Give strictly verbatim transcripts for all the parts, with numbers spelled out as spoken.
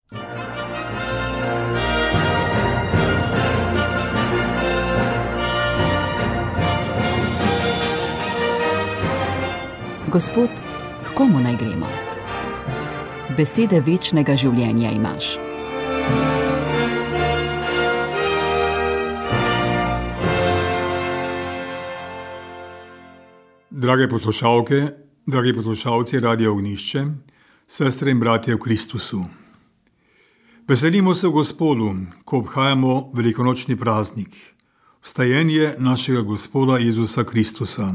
Gospod, h komu naj gremo? Besede večnega življenja imaš. Drage poslušalke, dragi poslušalci Radia Ognjišče, sestre in bratje v Kristusu. Veselimo se v Gospodu, ko obhajamo velikonočni praznik, vstajenje našega Gospoda Jezusa Kristusa.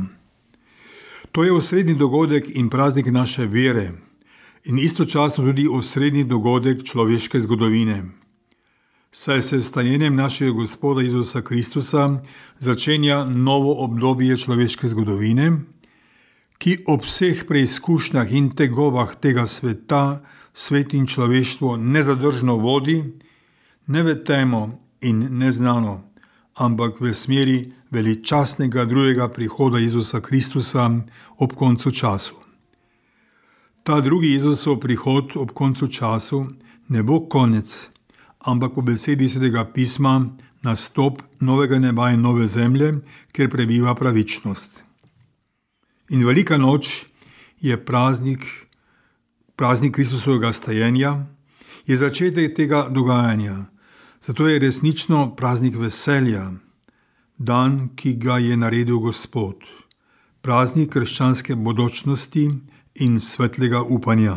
To je osrednji dogodek in praznik naše vere in istočasno tudi osrednji dogodek človeške zgodovine. Saj se vstajenjem našega Gospoda Jezusa Kristusa začenja novo obdobje človeške zgodovine, ki ob vseh preizkušnjah in tegobah tega sveta, svet in človeštvo nezadržno vodi, ne v temo in neznano, ampak v smeri veličastnega drugega prihoda Jezusa Kristusa ob koncu času. Ta drugi Jezusov prihod ob koncu času ne bo konec, ampak po besedi Svetega pisma nastop novega neba in nove zemlje, kjer prebiva pravičnost. In velika noč je praznik, praznik Kristusovega stajenja, je začetek tega dogajanja. Zato je resnično praznik veselja, dan, ki ga je naredil Gospod, praznik krščanske bodočnosti in svetlega upanja.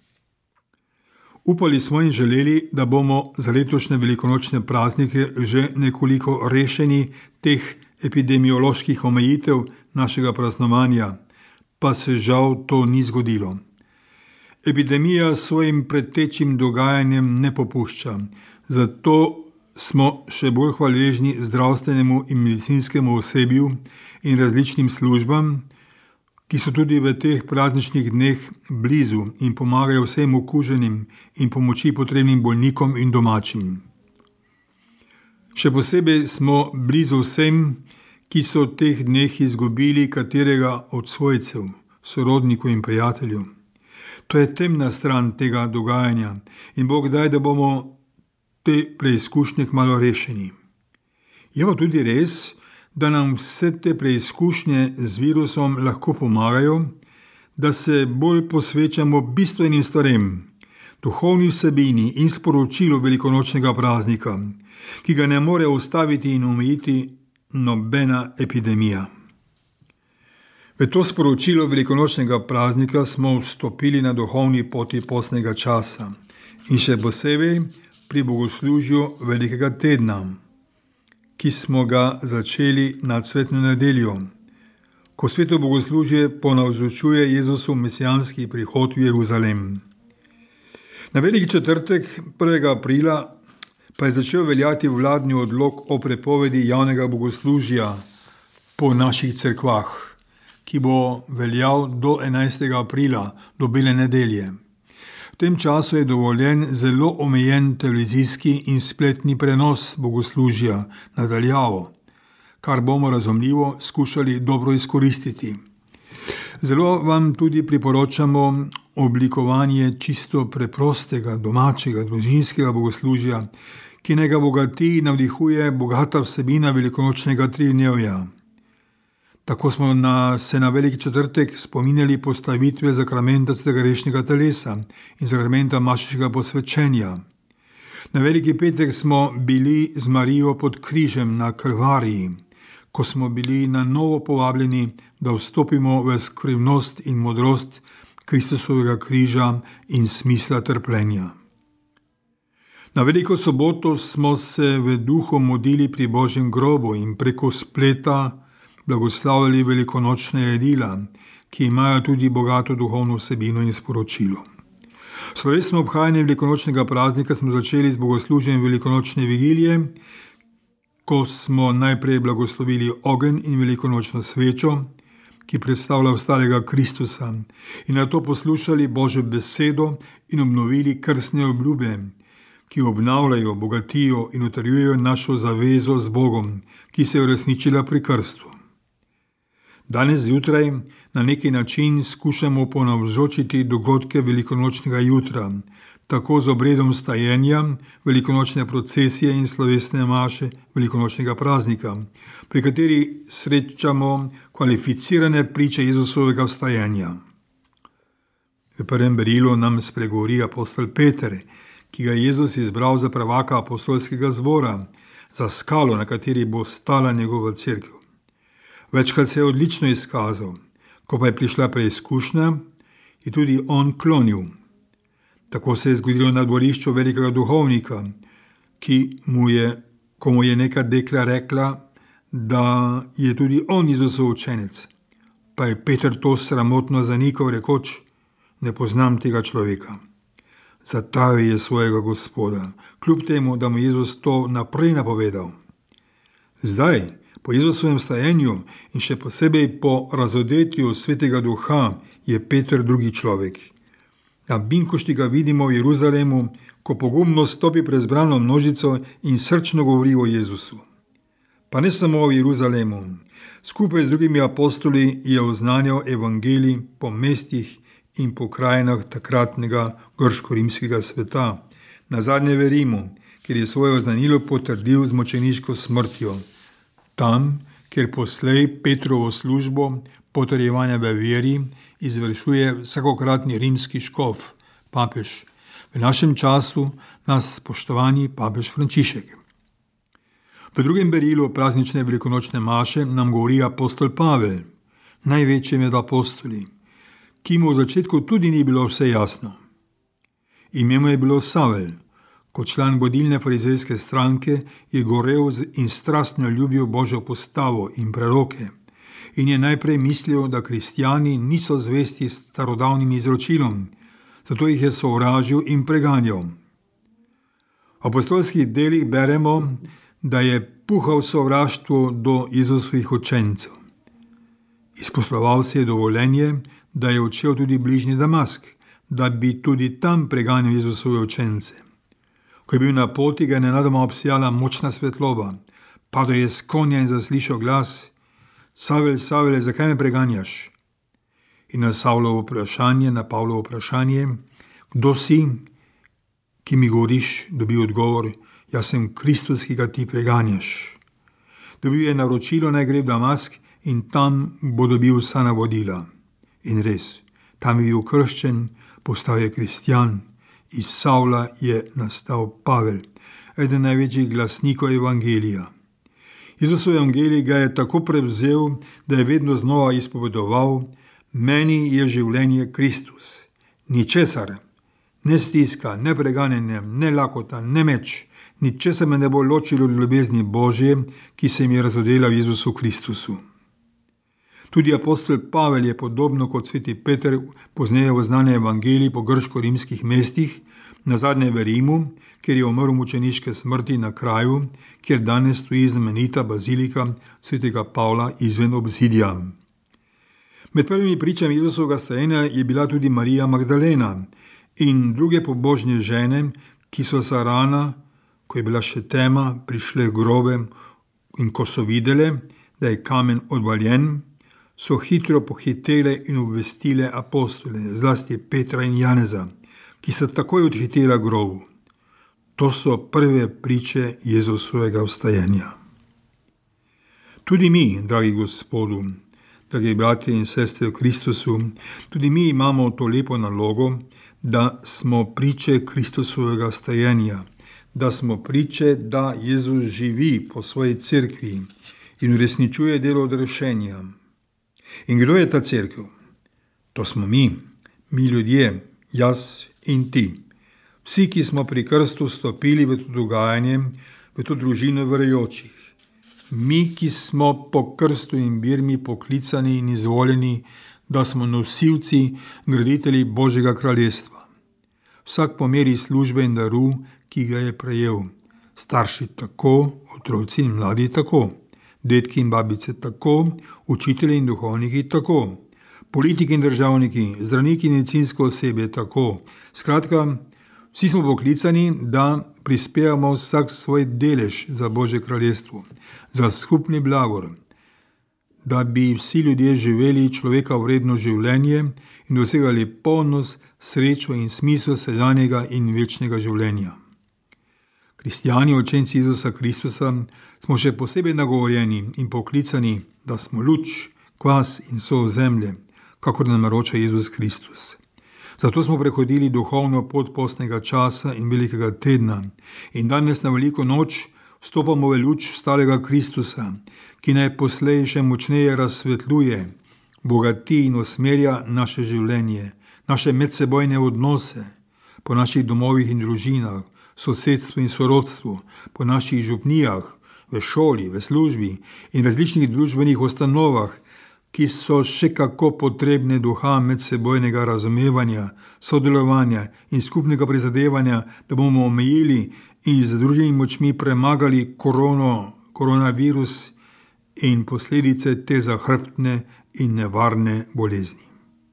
Upali smo in želeli, da bomo za letošnje velikonočne praznike že nekoliko rešeni teh epidemioloških omejitev našega praznovanja, pa se žal to ni zgodilo. Epidemija s svojim pretečim dogajanjem ne popušča, zato smo še bolj hvaležni zdravstvenemu in medicinskemu osebju in različnim službam, ki so tudi v teh prazničnih dneh blizu in pomagajo vsem okuženim in pomoči potrebnim bolnikom in domačim. Še posebej smo blizu vsem, ki so v teh dneh izgubili katerega od svojcev, sorodnikov in prijateljev. To je temna stran tega dogajanja in Bog daj, da bomo te preizkušnje kmalu rešeni. Je pa tudi res, da nam vse te preizkušnje z virusom lahko pomagajo, da se bolj posvečamo bistvenim stvarem, duhovni vsebini in sporočilu velikonočnega praznika, ki ga ne more ustaviti in omejiti nobena epidemija. V to sporočilo velikonočnega praznika smo vstopili na duhovni poti postnega časa in še posebej pri bogoslužju velikega tedna, ki smo ga začeli nad svetno nedeljo, ko sveto bogoslužje ponavzočuje Jezusov mesijanski prihod v Jeruzalem. Na veliki četrtek prvega aprila pa je začel veljati vladni odlok o prepovedi javnega bogoslužja po naših cerkvah, ki bo veljal do enajstega aprila, do bele nedelje. V tem času je dovoljen zelo omejen televizijski in spletni prenos bogoslužja na daljavo, kar bomo razumljivo skušali dobro izkoristiti. Zelo vam tudi priporočamo oblikovanje čisto preprostega, domačega, družinskega bogoslužja, ki naj ga bogati in navdihuje bogata vsebina velikonočnega tridnevja. Tako smo na, se na veliki četrtek spominjali postavitve zakramenta svetega grešnega telesa in zakramenta mašeškega posvečenja. Na veliki petek smo bili z Marijo pod križem na Kalvariji, ko smo bili na novo povabljeni, da vstopimo v skrivnost in modrost Kristusovega križa in smisla trpljenja. Na veliko soboto smo se v duhu modlili pri Božjem grobu in preko spleta blagoslavljali velikonočne jedila, ki imajo tudi bogato duhovno vsebino in sporočilo. Slovesno obhajanje velikonočnega praznika smo začeli z bogoslužjem velikonočne vigilije, ko smo najprej blagoslovili ogenj in velikonočno svečo, ki predstavlja vstalega Kristusa, in nato poslušali Božjo besedo in obnovili krstne obljube, ki obnavljajo, bogatijo in utrjujejo našo zavezo z Bogom, ki se je uresničila pri krstu. Danes zjutraj na neki način skušamo ponavzočiti dogodke velikonočnega jutra, tako z obredom stajenja, velikonočne procesije in slovesne maše velikonočnega praznika, pri kateri srečamo kvalificirane priče Jezusovega vstajanja. V prvem berilu nam spregovori apostol Peter, ki ga je Jezus izbral za prvaka apostolskega zbora, za skalo, na kateri bo stala njegova cerkev. Večkrat se je odlično izkazal, ko pa je prišla preizkušnja, je tudi on klonil. Tako se je zgodilo na dvorišču velikega duhovnika, ki mu je, ko mu je neka dekla rekla, da je tudi on Jezusov učenec. Pa je Peter to sramotno zanikal, rekoč: ne poznam tega človeka. Zatajil je svojega Gospoda, kljub temu, da mu Jezus to naprej napovedal. Zdaj, po Jezusovem vstajenju in še posebej po razodetju Svetega Duha, je Peter drugi človek. Na binkošti ga vidimo v Jeruzalemu, ko pogumno stopi pred zbrano množico in srčno govori o Jezusu. Pa ne samo v Jeruzalemu, skupaj z drugimi apostoli je oznanjal evangelij po mestih in po krajinah takratnega grško-rimskega sveta, nazadnje v Rimu, kjer je svoje oznanilo potrdil z mučeniško smrtjo. Tam, kjer poslej Petrovo službo potrjevanja v veri izvršuje vsakokratni rimski škof, papež, v našem času nas spoštovani papež Frančišek. V drugem berilu praznične velikonočne maše nam govori apostol Pavel, največji med apostoli, ki mu v začetku tudi ni bilo vse jasno. Ime mu je bilo Savel. Kot član vodilne farizejske stranke je gorel in strastno ljubil Božjo postavo in preroke in je najprej mislil, da kristjani niso zvesti starodavnim izročilom, zato jih je sovražil in preganjal. V apostolskih delih beremo, da je puhal sovraštvo do Jezusovih učencev. Izposloval se je dovoljenje, da je odšel tudi bližnji Damask, da bi tudi tam preganjal Jezusove učence. Ko je bil na poti, ga je nenadoma obsijala močna svetloba, padel je s konja in zaslišal glas: Savel, Savel, zakaj me preganjaš? In na Savlovo vprašanje, na Pavlovo vprašanje, kdo si, ki mi govoriš, dobil odgovor: jaz sem Kristus, ki ga ti preganjaš. Dobil je naročilo, naj gre v Damask in tam bo dobil vsa navodila. In res, tam je bil krščen, postal je kristjan, iz Savla je nastal Pavel, eden največjih glasnikov evangelija. Jezusov evangelij ga je tako prevzel, da je vedno znova izpovedoval: meni je življenje Kristus. Ničesar, ne stiska, ne preganjanje, ne lakota, ne meč, ničesar me ne bo ločilo od ljubezni Božje, ki se mi je razodela v Jezusu Kristusu. Tudi apostol Pavel je podobno kot sveti Peter pozneje oznanil evangelij po grško-rimskih mestih, nazadnje v Rimu, kjer je umrl mučeniške smrti na kraju, kjer danes stoji znamenita bazilika svetega Pavla izven obzidja. Med prvimi pričami Jezusovega vstajenja je bila tudi Marija Magdalena in druge pobožne žene, ki so se rana, ko je bila še tema, prišle grobe in ko so videle, da je kamen odvaljen, so hitro pohitele in obvestile apostole, zlasti Petra in Janeza, ki sta takoj odhitela grobu. To so prve priče Jezusovega vstajenja. Tudi mi, dragi Gospodu, dragi bratje in sestre v Kristusu, tudi mi imamo to lepo nalogo, da smo priče Kristusovega vstajenja, da smo priče, da Jezus živi po svoji cerkvi in uresničuje delo odrešenja. In kdo je ta cerkev? To smo mi, mi ljudje, jaz in ti. Vsi, ki smo pri krstu stopili v to dogajanje, v to družino verujočih. Mi, ki smo po krstu in birmi poklicani in izvoljeni, da smo nosilci, graditelji Božjega kraljestva. Vsak po meri službe in daru, ki ga je prejel. Starši tako, otroci in mladi tako. Dedki in babice tako, učitelji in duhovniki tako, politiki in državniki, zdravniki in medicinsko osebje tako. Skratka, vsi smo poklicani, da prispevamo vsak svoj delež za Božje kraljestvo, za skupni blagor, da bi vsi ljudje živeli človeka vredno življenje in dosegali polnost, srečo in smisel sedanjega in večnega življenja. Kristijani, učenci Jezusa Kristusa, smo še posebej nagovorjeni in poklicani, da smo luč, kvas in sol zemlje, kakor nam naroča Jezus Kristus. Zato smo prehodili duhovno pot postnega časa in velikega tedna in danes na veliko noč vstopamo v luč vstalega Kristusa, ki naj poslej še močneje razsvetljuje, bogati in usmerja naše življenje, naše medsebojne odnose, po naših domovih in družinah, sosedstvu in sorodstvu, po naših župnijah, v šoli, v službi in različnih družbenih ustanovah, ki so še kako potrebne duha medsebojnega razumevanja, sodelovanja in skupnega prizadevanja, da bomo omejili in z združenimi močmi premagali korono, koronavirus in posledice te zahrbtne in nevarne bolezni.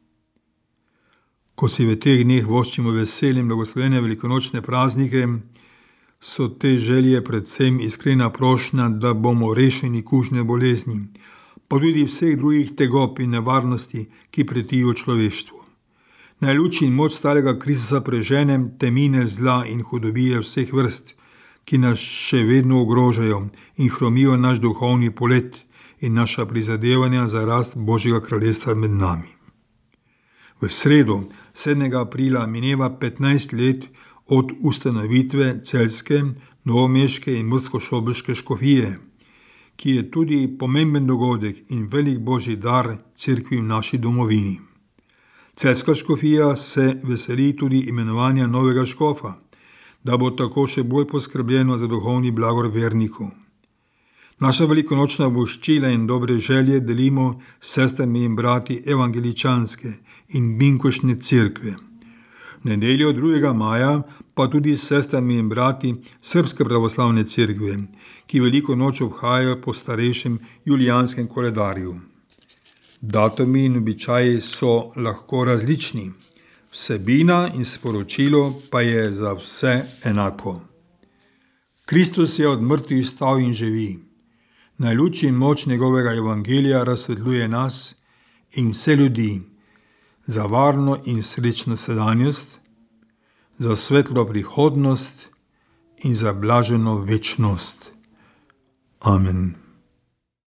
Ko si v teh dneh voščimo veseljem blagoslovene velikonočne praznike, so te želje predvsem iskrena prošnja, da bomo rešeni kužne bolezni, pa tudi vseh drugih tegob in nevarnosti, ki pretijo človeštvu. Naj luč in moč starega Kristusa prežene temine zla in hudobije vseh vrst, ki nas še vedno ogrožajo in hromijo naš duhovni polet in naša prizadevanja za rast Božjega kraljestva med nami. V sredo, sedmega aprila, mineva petnajst let od ustanovitve celjske, novomeške in murskosoboške škofije, ki je tudi pomemben dogodek in velik božji dar cerkvi v naši domovini. Celjska škofija se veseli tudi imenovanja novega škofa, da bo tako še bolj poskrbljeno za duhovni blagor vernikov. Naša velikonočna voščila in dobre želje delimo s sestrami in brati evangeličanske in binkošne cerkve. V nedeljo drugega maja pa tudi s sestrami in brati Srbske pravoslavne cerkve, ki veliko noč obhajajo po starejšem julijanskem koledarju. Datumi in običaji so lahko različni, vsebina in sporočilo pa je za vse enako. Kristus je od mrtvih vstal in živi. Naj luč in moč njegovega evangelija razsvetljuje nas in vse ljudi za varno in srečno sedanjost, za svetlo prihodnost in za blaženo večnost. Amen.